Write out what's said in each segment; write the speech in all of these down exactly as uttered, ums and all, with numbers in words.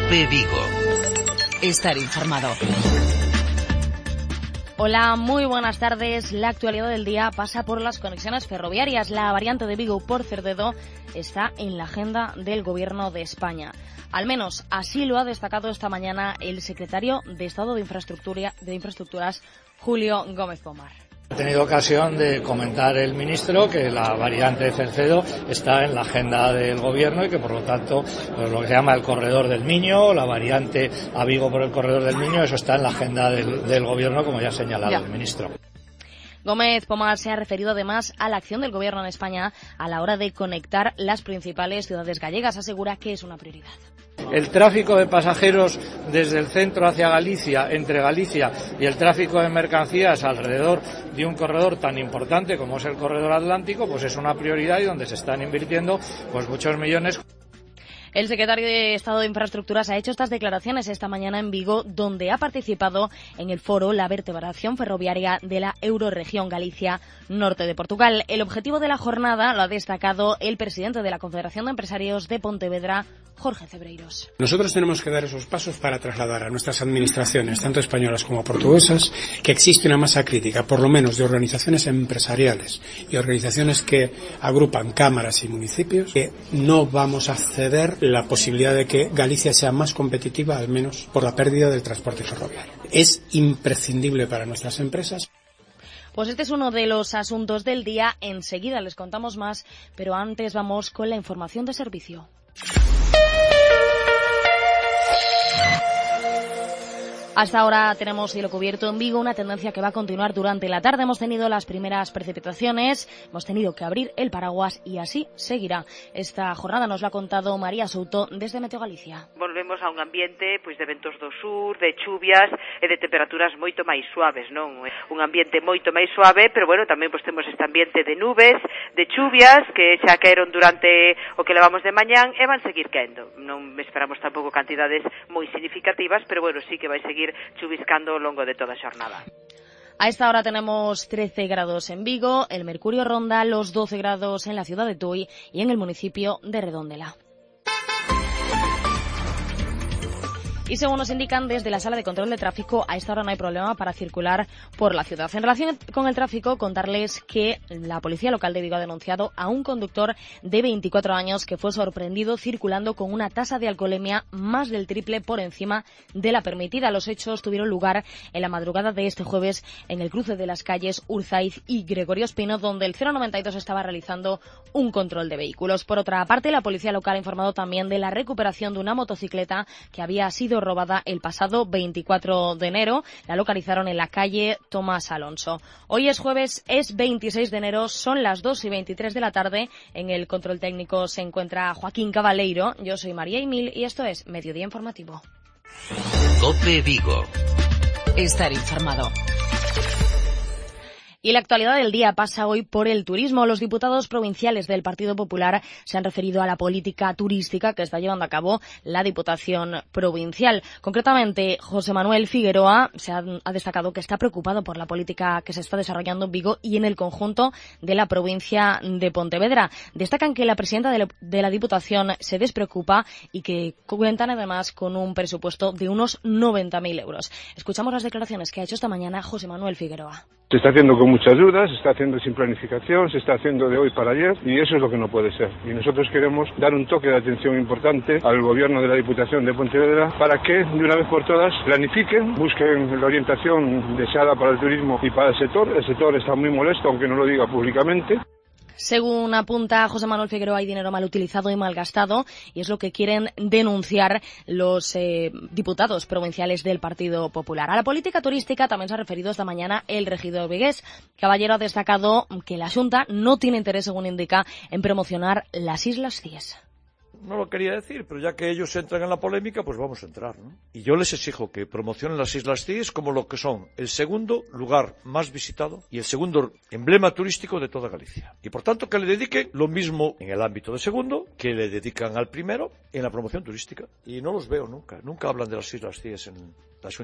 COPE Vigo. Estar informado. Hola, muy buenas tardes. La actualidad del día pasa por las conexiones ferroviarias. La variante de Vigo por Cerdedo está en la agenda del Gobierno de España. Al menos así lo ha destacado esta mañana el secretario de Estado de Infraestructura, de Infraestructuras, Julio Gómez Pomar. Ha tenido ocasión de comentar el ministro que la variante de Cercedo está en la agenda del Gobierno y que, por lo tanto, pues lo que se llama el corredor del Miño, la variante a Vigo por el corredor del Miño, eso está en la agenda del, del Gobierno, como ya ha señalado ya el ministro. Gómez Pomar se ha referido además a la acción del Gobierno en España a la hora de conectar las principales ciudades gallegas. Asegura que es una prioridad. El tráfico de pasajeros desde el centro hacia Galicia, entre Galicia, y el tráfico de mercancías alrededor de un corredor tan importante como es el corredor atlántico, pues es una prioridad y donde se están invirtiendo pues muchos millones. El secretario de Estado de Infraestructuras ha hecho estas declaraciones esta mañana en Vigo, donde ha participado en el foro La vertebración ferroviaria de la Eurorregión Galicia Norte de Portugal. El objetivo de la jornada lo ha destacado el presidente de la Confederación de Empresarios de Pontevedra, Jorge Cebreiros. Nosotros tenemos que dar esos pasos para trasladar a nuestras administraciones, tanto españolas como portuguesas, que existe una masa crítica, por lo menos de organizaciones empresariales y organizaciones que agrupan cámaras y municipios, que no vamos a ceder la posibilidad de que Galicia sea más competitiva, al menos por la pérdida del transporte ferroviario. Es imprescindible para nuestras empresas. Pues este es uno de los asuntos del día. Enseguida les contamos más, pero antes vamos con la información de servicio. Hasta ahora tenemos cielo cubierto en Vigo, una tendencia que va a continuar durante la tarde. Hemos tenido las primeras precipitaciones, hemos tenido que abrir el paraguas y así seguirá. Esta jornada nos lo ha contado María Souto desde Meteo Galicia. Volvemos a un ambiente pois de ventos do sur, de chuvias e de temperaturas moito máis suaves, non? Un ambiente moito máis suave, pero bueno, tamén pois temos este ambiente de nubes, de chuvias que xa caeron durante o que levamos de mañán e van seguir caendo. Non esperamos tampouco cantidades moi significativas, pero bueno, sí que vai seguir chuviscando ao longo de toda a xornada. A esta hora tenemos trece grados en Vigo, el mercurio ronda los doce grados en la ciudad de Tui y en el municipio de Redondela. Y según nos indican desde la sala de control de tráfico, a esta hora no hay problema para circular por la ciudad. En relación con el tráfico, contarles que la policía local de Vigo ha denunciado a un conductor de veinticuatro años que fue sorprendido circulando con una tasa de alcoholemia más del triple por encima de la permitida. Los hechos tuvieron lugar en la madrugada de este jueves en el cruce de las calles Urzaiz y Gregorio Espino, donde el cero noventa y dos estaba realizando un control de vehículos. Por otra parte, la policía local ha informado también de la recuperación de una motocicleta que había sido robada el pasado veinticuatro de enero. La localizaron en la calle Tomás Alonso. Hoy es jueves, es veintiséis de enero, son las dos y veintitrés de la tarde. En el control técnico se encuentra Joaquín Cabaleiro. Yo soy María Emil y esto es Mediodía Informativo. COPE Vigo. Estar informado. Y la actualidad del día pasa hoy por el turismo. Los diputados provinciales del Partido Popular se han referido a la política turística que está llevando a cabo la Diputación Provincial. Concretamente, José Manuel Figueroa se ha, ha destacado que está preocupado por la política que se está desarrollando en Vigo y en el conjunto de la provincia de Pontevedra. Destacan que la presidenta de la, de la Diputación se despreocupa y que cuentan además con un presupuesto de unos noventa mil euros. Escuchamos las declaraciones que ha hecho esta mañana José Manuel Figueroa. Se está haciendo con muchas dudas, se está haciendo sin planificación, se está haciendo de hoy para ayer y eso es lo que no puede ser. Y nosotros queremos dar un toque de atención importante al gobierno de la Diputación de Pontevedra para que de una vez por todas planifiquen, busquen la orientación deseada para el turismo y para el sector. El sector está muy molesto, aunque no lo diga públicamente. Según apunta José Manuel Figueroa, hay dinero mal utilizado y mal gastado y es lo que quieren denunciar los eh, diputados provinciales del Partido Popular. A la política turística también se ha referido esta mañana el regidor vigués. Caballero ha destacado que la Xunta no tiene interés, según indica, en promocionar las Islas Cíes. No lo quería decir, pero ya que ellos entran en la polémica, pues vamos a entrar, ¿no? Y yo les exijo que promocionen las Islas Cíes como lo que son el segundo lugar más visitado y el segundo emblema turístico de toda Galicia. Y por tanto que le dediquen lo mismo en el ámbito de segundo que le dedican al primero en la promoción turística. Y no los veo nunca, nunca hablan de las Islas Cíes en la Xunta.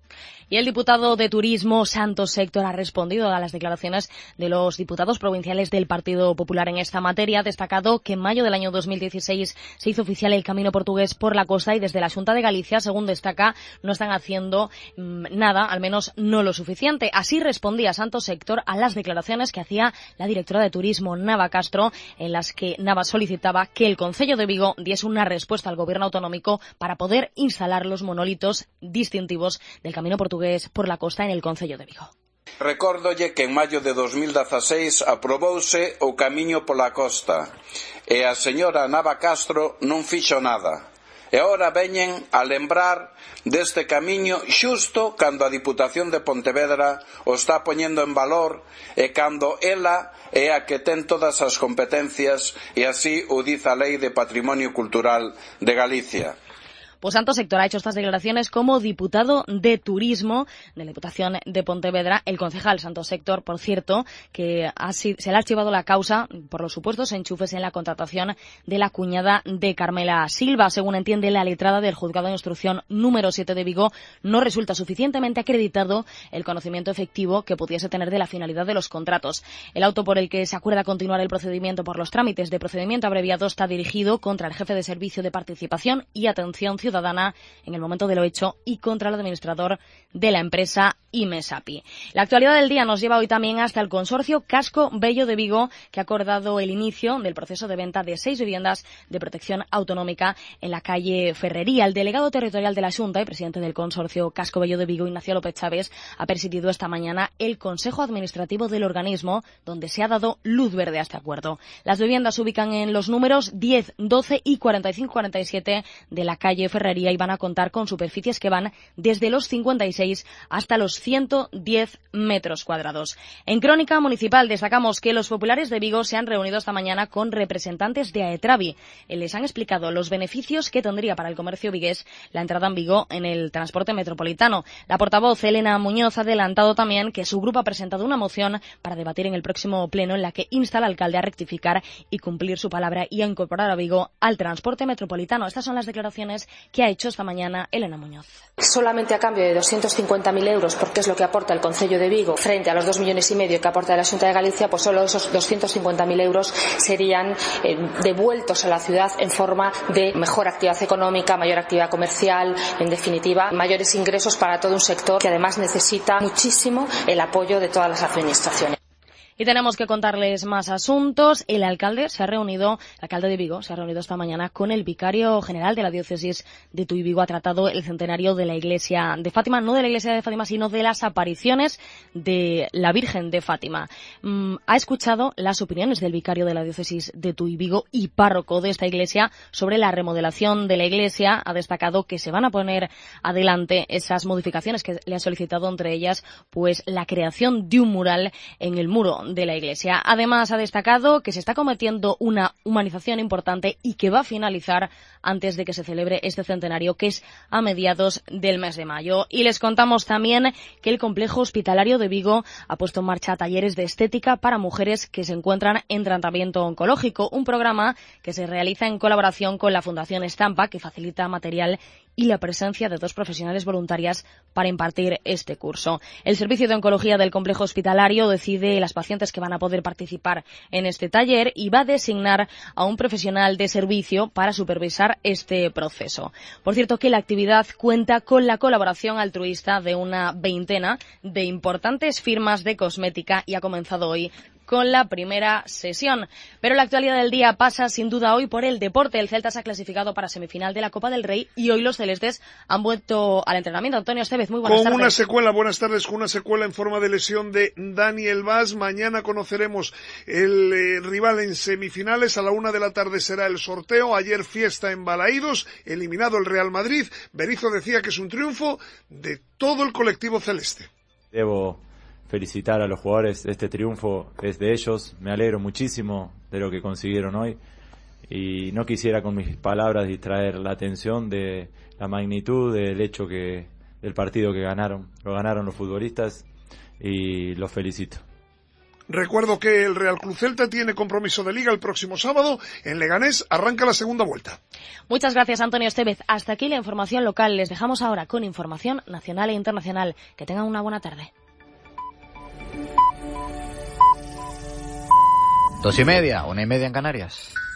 Y el diputado de Turismo, Santos Héctor, ha respondido a las declaraciones de los diputados provinciales del Partido Popular en esta materia. Ha destacado que en mayo del año dos mil dieciséis se hizo oficial el camino portugués por la costa y desde la Xunta de Galicia, según destaca, no están haciendo mmm, nada, al menos no lo suficiente. Así respondía Santos Héctor a las declaraciones que hacía la directora de Turismo, Nava Castro, en las que Nava solicitaba que el Concello de Vigo diese una respuesta al gobierno autonómico para poder instalar los monolitos distintivos del camino portugués por la costa en el Concello de Vigo. Recórdolle que en maio de dos mil dieciséis aprobouse o camiño pola costa e a señora Nava Castro non fixo nada. E agora veñen a lembrar deste camiño xusto cando a Diputación de Pontevedra o está poñendo en valor e cando ela é a que ten todas as competencias e así o diz a Lei de Patrimonio Cultural de Galicia. Pues Santos Héctor ha hecho estas declaraciones como diputado de Turismo de la Diputación de Pontevedra. El concejal Santos Héctor, por cierto, que ha, se le ha archivado la causa por los supuestos enchufes en la contratación de la cuñada de Carmela Silva. Según entiende la letrada del Juzgado de Instrucción número siete de Vigo, no resulta suficientemente acreditado el conocimiento efectivo que pudiese tener de la finalidad de los contratos. El auto por el que se acuerda continuar el procedimiento por los trámites de procedimiento abreviado está dirigido contra el jefe de Servicio de Participación y Atención Ciudadana ciudadana en el momento de lo hecho y contra el administrador de la empresa Imesapi. La actualidad del día nos lleva hoy también hasta el consorcio Casco Bello de Vigo, que ha acordado el inicio del proceso de venta de seis viviendas de protección autonómica en la calle Ferrería. El delegado territorial de la Xunta y presidente del consorcio Casco Bello de Vigo, Ignacio López Chávez, ha presidido esta mañana el Consejo Administrativo del organismo, donde se ha dado luz verde a este acuerdo. Las viviendas se ubican en los números diez, doce y cuarenta y cinco cuarenta y siete de la calle Ferrería y van a contar con superficies que van desde los cincuenta y seis hasta los ciento diez metros cuadrados. En Crónica Municipal destacamos que los populares de Vigo se han reunido esta mañana con representantes de Aetravi. Les han explicado los beneficios que tendría para el comercio vigués la entrada en Vigo en el transporte metropolitano. La portavoz Elena Muñoz ha adelantado también que su grupo ha presentado una moción para debatir en el próximo pleno en la que insta al alcalde a rectificar y cumplir su palabra y a incorporar a Vigo al transporte metropolitano. Estas son las declaraciones que ha hecho esta mañana Elena Muñoz. Solamente a cambio de doscientos cincuenta mil euros, porque es lo que aporta el Concello de Vigo frente a los dos millones y medio que aporta la Xunta de Galicia, pues solo esos doscientos cincuenta mil euros serían eh, devueltos a la ciudad en forma de mejor actividad económica, mayor actividad comercial, en definitiva, mayores ingresos para todo un sector que además necesita muchísimo el apoyo de todas las administraciones. Y tenemos que contarles más asuntos. El alcalde se ha reunido, el alcalde de Vigo se ha reunido esta mañana con el vicario general de la diócesis de Tuy Vigo. Ha tratado el centenario de la iglesia de Fátima, no de la iglesia de Fátima, sino de las apariciones de la Virgen de Fátima. Mm, ha escuchado las opiniones del vicario de la diócesis de Tuy Vigo y párroco de esta iglesia sobre la remodelación de la iglesia. Ha destacado que se van a poner adelante esas modificaciones que le ha solicitado, entre ellas, pues la creación de un mural en el muro de la iglesia. Además, ha destacado que se está cometiendo una humanización importante y que va a finalizar antes de que se celebre este centenario, que es a mediados del mes de mayo. Y les contamos también que el complejo hospitalario de Vigo ha puesto en marcha talleres de estética para mujeres que se encuentran en tratamiento oncológico, un programa que se realiza en colaboración con la Fundación Estampa, que facilita material y la presencia de dos profesionales voluntarias para impartir este curso. El Servicio de Oncología del Complejo Hospitalario decide las pacientes que van a poder participar en este taller y va a designar a un profesional de servicio para supervisar este proceso. Por cierto, que la actividad cuenta con la colaboración altruista de una veintena de importantes firmas de cosmética y ha comenzado hoy con la primera sesión. Pero la actualidad del día pasa sin duda hoy por el deporte. El Celta se ha clasificado para semifinal de la Copa del Rey y hoy los celestes han vuelto al entrenamiento. Antonio Estevez, muy buenas tardes. Con una secuela, buenas tardes, con una secuela en forma de lesión de Daniel Vaz. Mañana conoceremos el eh, rival en semifinales. A la una de la tarde será el sorteo. Ayer fiesta en Balaídos, eliminado el Real Madrid. Berizzo decía que es un triunfo de todo el colectivo celeste. Debo felicitar a los jugadores, este triunfo es de ellos, me alegro muchísimo de lo que consiguieron hoy y no quisiera con mis palabras distraer la atención de la magnitud del hecho que del partido que ganaron, lo ganaron los futbolistas y los felicito. Recuerdo que el Real Club Celta tiene compromiso de Liga el próximo sábado, en Leganés arranca la segunda vuelta. Muchas gracias, Antonio Estevez. Hasta aquí la información local. Les dejamos ahora con información nacional e internacional. Que tengan una buena tarde. Dos y media, una y media en Canarias.